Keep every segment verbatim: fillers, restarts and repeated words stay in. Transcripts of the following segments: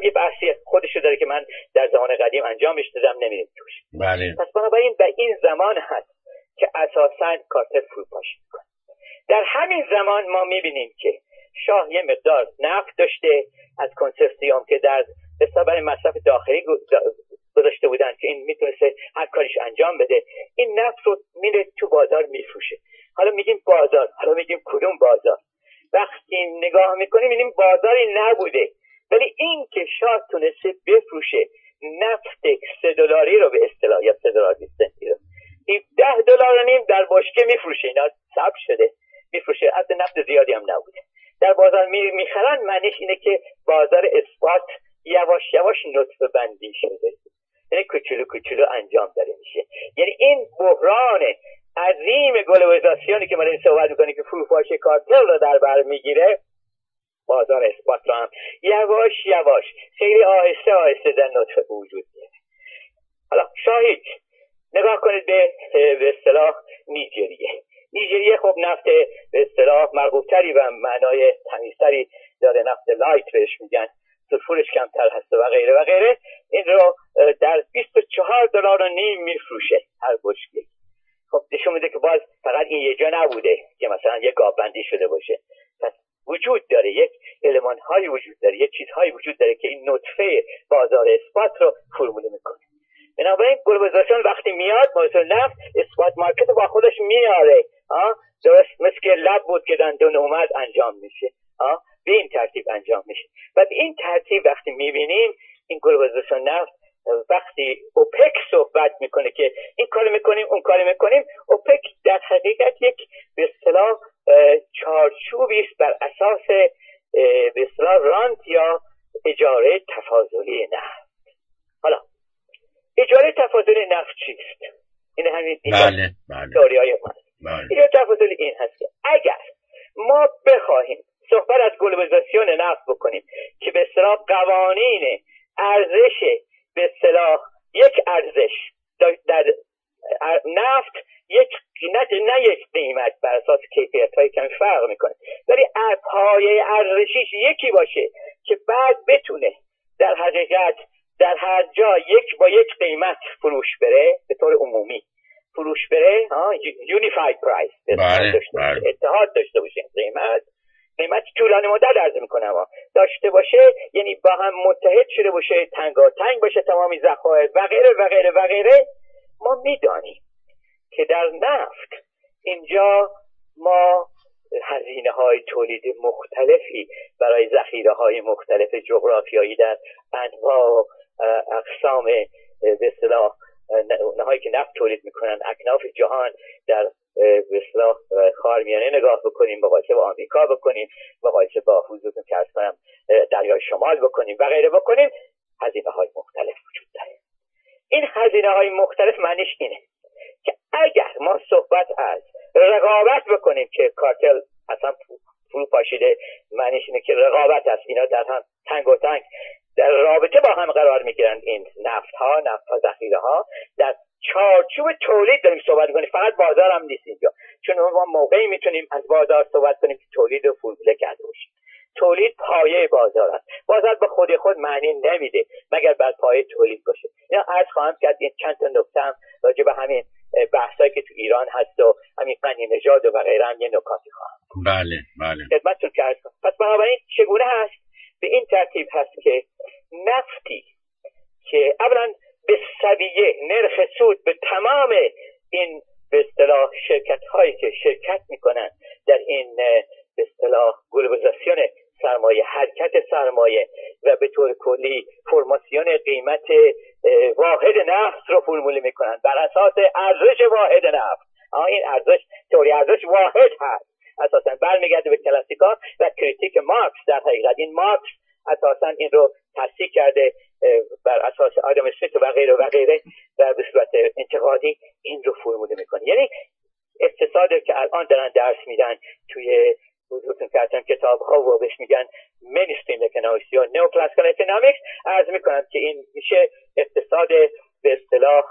هم یه بحثی خودشو داره که من در زمان قدیم انجامش دادم، نمیدونم توش. بله. پس بنابراین به این زمان هست که اساساً کارتل فروپاشی میکنه. در همین زمان ما میبینیم که شاه یه مقدار نفت داشته از کنسرسیوم که در برای مصرف داخلی گذاشته بودن که این میتونسته هر کاریش انجام بده. این نفت رو میره تو بازار میفروشه. حالا میگیم بازار، حالا میگیم کدوم بازار؟ وقتی نگاه میکنیم میبینیم بازاری نبوده، ولی این که شاه تونسته بفروشه نفت سه دلاری رو به اصطلاح یا سه دلار بیست سنتی رو ده دلار و نیم در بشکه میفروشه، اینا ثبت شده میفروشه، حتی نفت زیادی هم نبوده. در بازار میخرن، معنیش اینه که بازار اسپات یواش یواش نطفه بندی شده، یعنی کوچولو کوچولو انجام داره میشه. یعنی این بحران عظیم گلوبالیزاسیونی که ما داریم صحبت میکنیم که فروپاشی کارتل رو در بر میگیره، بازار اسپات رو هم یواش یواش خیلی آهسته آهسته در نطفه وجود میاره. حالا شاهید نگاه کنید به به اصطلاح نیجریه. نیجریه خب نفت به اصطلاح مرغوب‌تری و معنای تمیزتری داره، نفت لایت بهش میگن، سلفورش کمتر هست و غیره و غیره. این رو در بیست و چهار دلار و نیم میفروشه هر بشکه. خب نشون میده که باز فقط این یه جا نبوده که مثلا یک گاب بندی شده باشه، پس وجود داره، یک المان های وجود داره، یک چیزهایی وجود داره که این نطفه بازار اسپات رو فرموله میکنه. بنابراین گلوبالیزاسیون وقتی میاد مثلا نفت اسپات مارکت با خودش میاره، ها درست مثل که لب بود که دندون اومد انجام میشه، ها به این ترتیب انجام میشه. و به این ترتیب وقتی میبینیم این گلوبالیزاسیون نفت وقتی اوپک صحبت میکنه که این کار میکنیم اون کار میکنیم، اوپک در حقیقت یک به اصطلاح چارچوبی است بر اساس به اصطلاح رانت یا اجاره تفاضلی نفت. حالا اجاره تفاضلی نفت چیست؟ این همین بله بله تئوریای ما. بله. اجاره تفاضلی این هست که اگر ما بخواهیم صحبت از گلوبالیزاسیون نفت بکنیم که به اصطلاح قوانین ارزش به اصطلاح یک ارزش در نفت یک نه, نه یک قیمت بر اساس کیفیت‌های کمی فرق میکنه، ولی پایه ارزشیش یکی باشه که بعد بتونه در حقیقت در هر جا یک با یک قیمت فروش بره، به طور عمومی فروش بره، ها یونیفاید پرایس، اتحاد داشته باشه، قیمت قیمت طولانی مدت عرض میکنم داشته باشه، یعنی با هم متحد شده باشه، تنگاتنگ باشه تمامی ذخایر و غیره و غیره و غیره. ما میدانیم که در نفت اینجا ما هزینه های تولید مختلفی برای ذخیره های مختلف جغرافیایی در انواع اقسام به اصطلاح نهایی که نفت تولید میکنن اکناف جهان در به اصطلاح خاورمیانه نگاه بکنیم، مقایسه با آمریکا بکنیم، مقایسه با حدودتون که عرض کنم دریای شمال بکنیم و غیره بکنیم، هزینه های مختلف وجود داره. این هزینه های مختلف معنیش اینه که اگر ما صحبت از رقابت بکنیم که کارتل اصلا فرو پاشیده، معنیش اینه که رقابت است، اینا در هم تنگ و تنگ در رابطه با هم قرار میگیرن، این نفت ها نفت ها ذخیره ها در چارچوب تولید داریم صحبت میکنیم، فقط بازار هم نیست اینجا، چون ما موقعی میتونیم از بازار صحبت کنیم که تولید رو فرموله کرده باشیم. تولید پایه بازار است، بازار به خود خود معنی نمیده مگر بر پایه تولید باشه. اینا عرض خواهم کرد، این چند تا نکته هم راجع به همین بحثایی که تو ایران هست و همین غنی نژاد و غیره هم یه نکاتی خواهم. بله بله خدمتتون عرض کنم. پس بنابراین چگونه هست؟ به این ترتیب هست که نفتی که اولا به سویه نرخ سود به تمام این به اصطلاح شرکت هایی که شرکت میکنن در این به اصطلاح گلوبالیزاسیون سرمایه، حرکت سرمایه و به طور کلی فرماسیون قیمت واحد نفت رو فرموله میکنن بر اساس ارزش واحد نفت. این ارزش تئوری ارزش واحد هست، اساسا برمیگرده به کلاسیکا و کریتیک مارکس. در حقیقت این مارکس اساسا این رو تصحیح کرده بر اساس آدم اسمیت و غیره و غیره و به صورت انتقادی این رو فرموله میکنه. یعنی اقتصادی که الان دارن درس میدن توی حضورتون کردن کتاب ها و بهش میگن مینستریم اکونومیکس یا نئوکلاسیکال اکونومیکس، عرض میکنم که این میشه اقتصاد به اصطلاح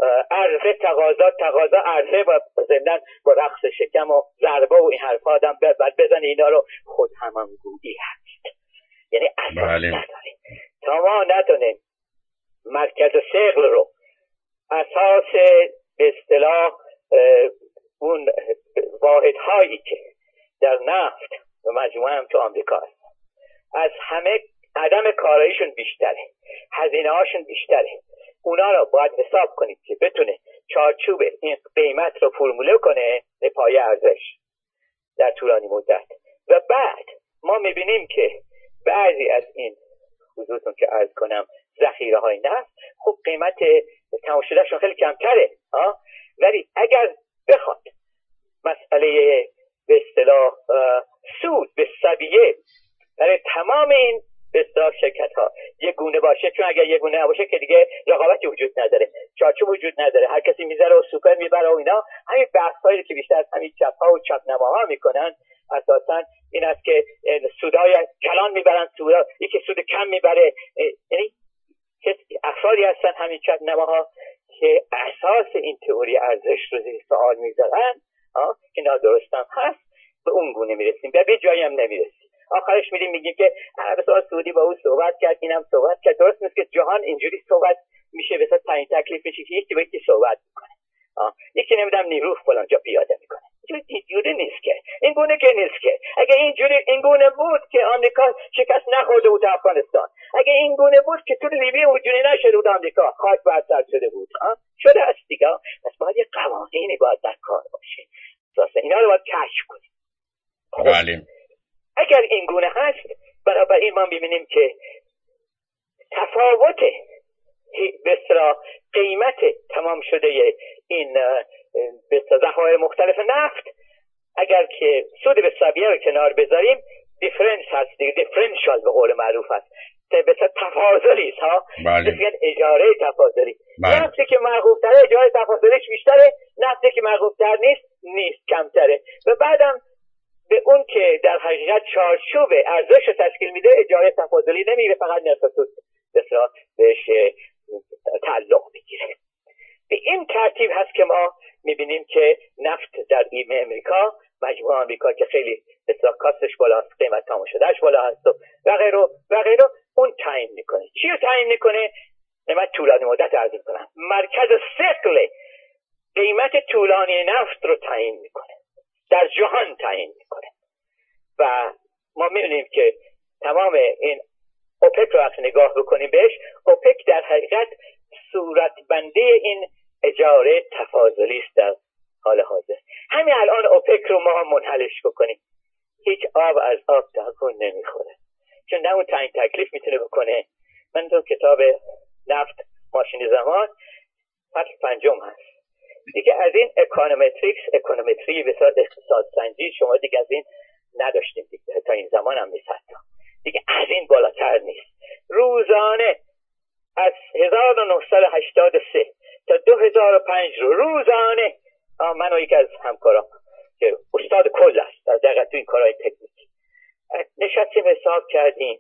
عرضه تقاضا تقاضا عرضه و ضمن با رقص شکم و ضربه و این حرفا آدم بعد بزنه، اینا رو خود همانگویی هست، یعنی اساس نداره. تا ما ما ندانیم مرکز ثقل رو، اساس به اصطلاح اون واحدهایی که در نفت و مجموعه هم تو آمریکا هست، از همه عدم کاراییشون بیشتره، هزینه هاشون بیشتره، اونا رو باید حساب کنید که بتونه چارچوب این قیمت رو فرموله کنه به پایه ارزش در طولانی مدت. و بعد ما میبینیم که بعضی از این خصوصا که عرض کنم ذخیره های نفت خب قیمت تمام شدهشون خیلی کمتره ها، ولی اگر بخواد مسئله به اصطلاح سود به سبیه برای تمام این به اصطلاح شرکت ها یک گونه باشه، چون اگر یک گونه نباشه که دیگه رقابتی وجود نداره، چارچوب وجود نداره، هر کسی میذاره و سوپر میبره و اینا، همین بحث هایی که بیشتر از همین چپ ها و چپ نماها میکنن اساسا این است که سودهای کلان میبرن، سودا یکی سود کم میبره. یعنی افرادی هستن همین چپ نماها که اساس این تئوری ارزش رو زیر سوال میذارن که نادرست هم هست. به اون گونه میرسیم و به جایی هم نمیرسیم. آخرش میریم میگیم که عربستان سعودی با او صحبت کرد، اینم صحبت کرد. درست نیست که جهان اینجوری صحبت میشه، مثلا تعیین تکلیف میشه که یکی با یکی صحبت میکنه، آه یکی نمیدونم نیرو فلان جا پیاده میکنه. اینجوری نیست که، این گونه که نیست که. اگه اینجوری این گونه بود که آمریکا شکست نخورده بود افغانستان، اگه این گونه بود که تو لیبی اونجوری نشده بود آمریکا خاک بر سر شده بود، ها شده است دیگه. پس باید یه قوانینی باید در کار باشه، اساسا اینا رو باید کشف کنیم. بله. اگر این گونه هست، برابر این ما می‌بینیم که تفاوت به اصطلاح قیمت تمام شده این به اصطلاح ذخایر مختلف نفت، اگر که سود به سبیه رو کنار بذاریم، دیفرنس هست دیگه، دیفرنشال به قول معروف هست، به اصطلاح تفاضلی است ها، مثلا اجاره تفاضلی. نفتی که مرغوب‌تره اجاره تفاضلیش بیشتره، نفتی که مرغوب‌تر نیست نیست کمتره. و بعدم به اون که در حقیقت چارچوب ارزش رو تشکیل میده اجاره تفاضلی نمیره، فقط نرخ سود بسیار بهش تعلق میگیره. به این ترتیب هست که ما میبینیم که نفت در ایمه امریکا، مجموعه آمریکا که خیلی بسیار کاستش بالا هست، قیمت تمام شدهش بالا هست و غیره و غیره، اون تعیین میکنه. چی رو تعیین میکنه؟ من طولانی مدت عرض میکنم، مرکز ثقل قیمت طولانی نفت رو تعیین میکنه، در جهان تعیین میکنه. و ما میبینیم که تمام این اوپک رو وقتی نگاه بکنیم بهش، اوپک در حقیقت صورتبندی این اجاره تفاضلی است در حال حاضر. همین الان اوپک رو ما منحلش بکنیم، هیچ آب از آب تکون نمیخوره، چون نه اون تعیین تکلیف میتونه بکنه. من تو کتاب نفت ماشین زمان فصل پنجم هست دیگه، از این اکونومتریکس اکونومتری به صورت اقتصاد سنجی شما دیگه از این نداشتیم دیگه، تا این زمان هم نیست، حتی دیگه از این بالاتر نیست. روزانه از هزار و نهصد و هشتاد و سه تا دو هزار و پنج رو روزانه من و یکی از همکارام که استاد کل است در دقیقا تو این کارهای تکنیکی نشستیم حساب کردیم،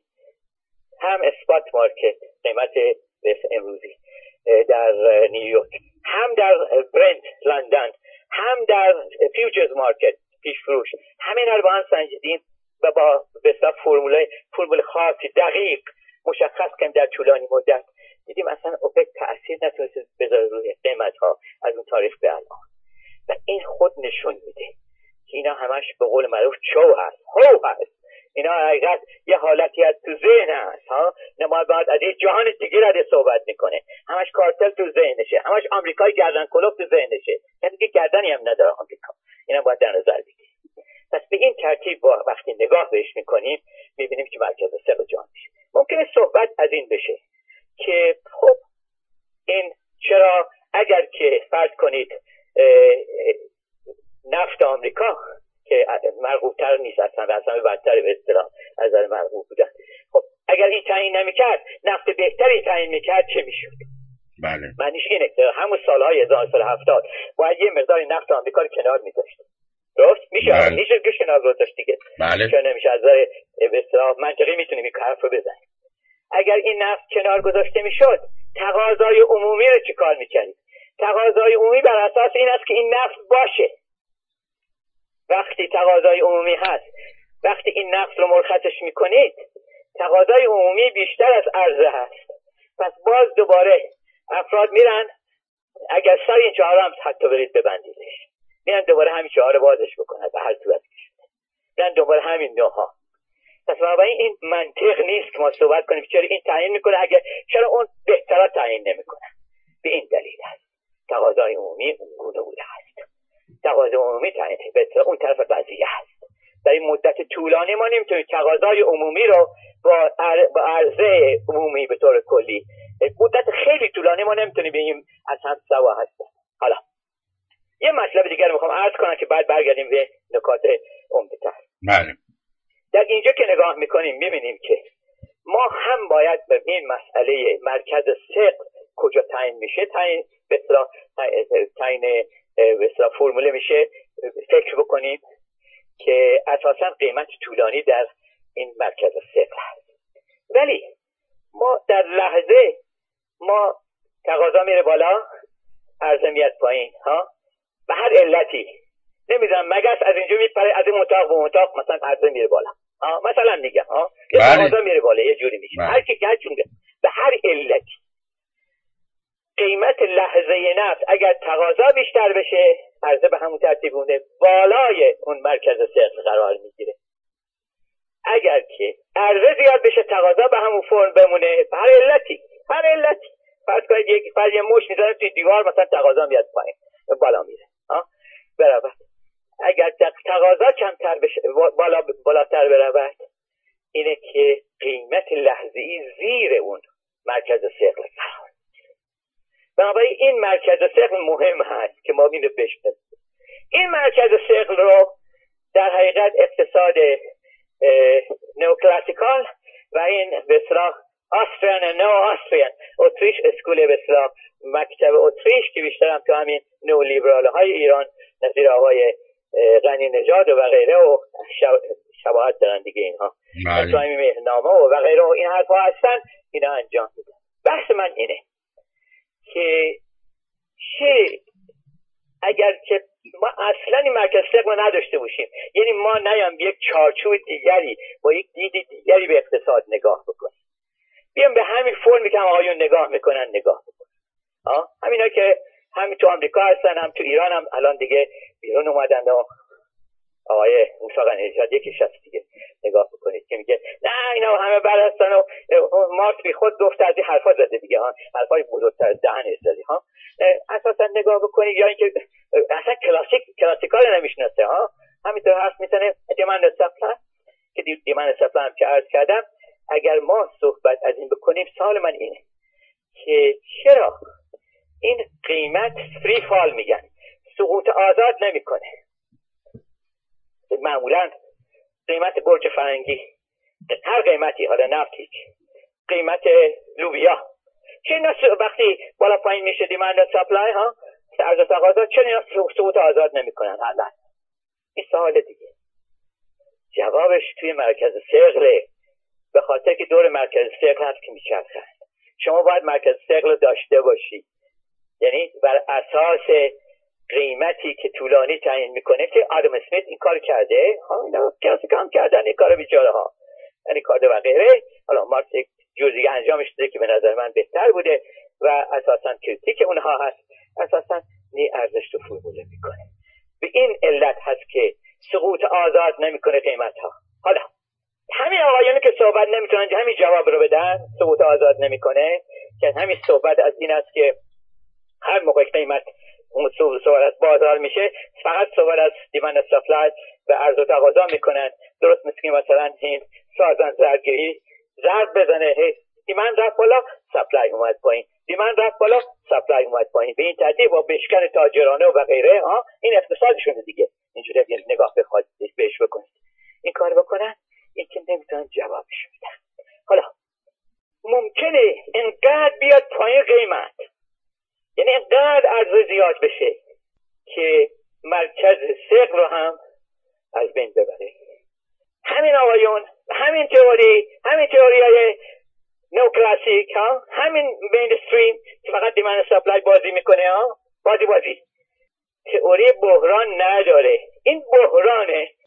هم اسپات مارکت قیمت امروزی در نیویورک، هم در برنت لندن، هم در فیوچرز مارکت پیش فروش، همین رو با هم سنجیدیم و با بسیار فرموله فرمول خاصی دقیق مشخص کردیم در طولانی مدت. دیدیم اصلا اوپک تأثیر نتونست بذاره روی قیمت ها از اون تاریخ به الان. و این خود نشون میده که اینا همش به قول معروف چو هست، هو هست. اینا حقیقت یه حالتی از تو ذهن هست ها، نماد باید از یه جهان دیگه رده صحبت میکنه، همش کارتل تو ذهنشه، همش آمریکای گردن کلوف تو ذهنشه، یعنی که گردنی هم نداره آمریکا. اینا باید در نظر بگیریم. پس به این ترتیب با وقتی نگاه بهش میکنیم میبینیم که مرکز ثقل جهان میشه. ممکنه صحبت از این بشه که خب این چرا اگر که فرض کنید نفت آمریکا که مرغوب‌تر نیست اصلا و اصلا بدتر به اصطلاح از نظر مرغوب بودن، خب اگر این تعیین نمیکرد نفت بهتری تعیین میکرد چه میشد؟ بله. معنیش اینه که همون سالهای هزار و نهصد و هفتاد باید یه مقدار نفت آمریکا رو کنار میذاشت. درست میشه؟ بله. میشه که کنار گذاشت دیگه. بله. چون نمیشه از نظر به اصطلاح منطقی میتونیم این حرف رو بزنیم. اگر این نفت کنار گذاشته میشد تقاضای عمومی رو چیکار میکردیم؟ تقاضای عمومی بر اساس این است که این نفت باشه. وقتی تقاضای عمومی هست، وقتی این نفت رو مرخصش میکنید تقاضای عمومی بیشتر از عرضه هست. پس باز دوباره افراد میرن، اگر سر این چهار هم حتی برید ببندیدش، میرن دوباره همین چهار بازش بکنن به هر صورت که شده، میرن دوباره همین نوها. پس بنابراین این منطق نیست که ما صحبت کنیم چرا این تعیین میکنه اگر چرا اون بهترا تعیین نمیکنه. به این دلیل هست تقاضای عمومی اون گونه بوده هست. تقاضای عمومی تعیین بهترا اون طرف قضیه هست. در این مدت طولانی ما نمیتونیم تقاضای عمومی رو با با عرضه عمومی به طور کلی، مدت خیلی طولانی ما نمیتونیم بگیم از هم سوا هستن. حالا یه مطلب دیگر رو میخوام عرض کنم که بعد برگردیم به نکات عمده‌تر. بله. در اینجا که نگاه میکنیم میبینیم که ما هم باید به این مسئله مرکز ثقل کجا تعیین میشه تعیین به اصطلاح تعیین به اصطلاح فرموله میشه فکر بکنیم که اساسا قیمت طولانی در این مرکز ثقل هست. ولی ما در لحظه ما تقاضا میره بالا، عرضه میاد پایین ها، به هر علتی نمیدونم مگس از اینجا میپره از این اتاق به اتاق مثلا عرضه میره بالا ها، مثلا میگم ها یه تقاضا میره بالا یه جوری میشه هر کی که چون به هر علتی قیمت لحظه نفت اگر تقاضا بیشتر بشه عرضه به همون ترتیب اونه بالای اون مرکز ثقل قرار میگیره. اگر که عرضه زیاد بشه تقاضا به همون فرم بمونه به هر علتی هر علتی فرض کنید یک فرد یه مش میذاره توی دیوار مثلا تقاضا میاد پایین بالا میره ها برابر. اگر تقاضا کمتر بشه بالا بالاتر برود اینه که قیمت لحظه‌ای زیر اون مرکز ثقل قرار میگیره. بنابراین این مرکز ثقل مهم هست که ما اینو بشناسیم. این مرکز ثقل رو در حقیقت اقتصاد نئوکلاسیکال و این به اصطلاح آستریان نو آستریان اتریش اسکول به اصطلاح مکتب اتریش که بیشتر هم تو همین نو لیبرال های ایران نظیر آقای غنی نژاد و غیره و شباهت دارن دیگه اینها اسلامی مهنامه و غیره و این حرفا هستن اینا انجام میدن. بحث من اینه که چه اگر که ما اصلا این مرکز ثقل نداشته باشیم، یعنی ما نیام یک چارچوب دیگری با یک دید دیگری به اقتصاد نگاه بکنیم، بیام به همین فرمی که هم آقایون نگاه میکنن نگاه بکنیم آه همینا که هم تو آمریکا هستن هم تو ایران هم الان دیگه بیرون اومدن و آقای موسی غنی نژاد یکیش هست دیگه نگاه بکنید که میگه نه اینا همه بر هستن و مارکس بی خود گفت از این حرفا زده دیگه ها حرفای بزرگتر از دهن زدی ها. اساسا نگاه بکنید یا اینکه اصلا کلاسیک کلاسیکال نمیشناسه ها همینطور حرف میزنه دیمند سپلای که دیمند سپلای هم که عرض کردم. اگر ما صحبت از این بکنیم سوال من اینه که چرا این قیمت فری فال میگن سقوط آزاد نمیکنه؟ معمولا قیمت برج فرنگی هر قیمتی حالا نفتی قیمت لوبیا چه اینا وقتی بالا پایین میشه دیمند سپلای ها عرضه و تقاضا چرا اینا سقوط آزاد نمیکنن؟ حالا این سوال دیگه جوابش توی مرکز ثقل، به خاطر که دور مرکز ثقل هست که میچرخه. شما باید مرکز ثقل داشته باشی، یعنی بر اساس قیمتی که طولانی تعیین میکنه که آدم اسمیت این کار کرده ها اینا کسی کام کردن این کارو بیچاره ها یعنی کارده و غیره. حالا مارکس یک جزئی انجامش داده که به نظر من بهتر بوده و اساسا کریتیک اونها هست، اساسا نی ارزش تو فرموله میکنه. به این علت هست که سقوط آزاد نمیکنه قیمت ها. حالا همین آقایانی که صحبت نمیتونن همین جواب رو بدن سقوط آزاد نمیکنه که همین صحبت از این است که هر موقع قیمت صحبت از بازار میشه فقط صحبت از دیمند سپلای و عرضه و تقاضا میکنن. درست مثل که مثلا این سازن زرگیری ضرب بزنه دیمند رفت بالا سپلای اومد پایین، دیمند رفت بالا سپلای اومد پایین، به این ترتیب با بشکن تاجرانه و غیره ها این اقتصادشونه دیگه. اینجوری نگاه بخواد بهش بکنید این کار بکنن این که نمیتونن جوابش بدن. حالا ممکنه اینقدر بیاد پایین قیمت، یعنی اینقدر عرضه زیاد بشه که مرکز ثقل رو هم از بین ببره. همین آقایون همین تئوری همین تئوریای نئوکلاسیک ها همین مینستریم که فقط دیمند سپلای بازی میکنه ها بازی بازی تئوری بحران نداره. این بحرانه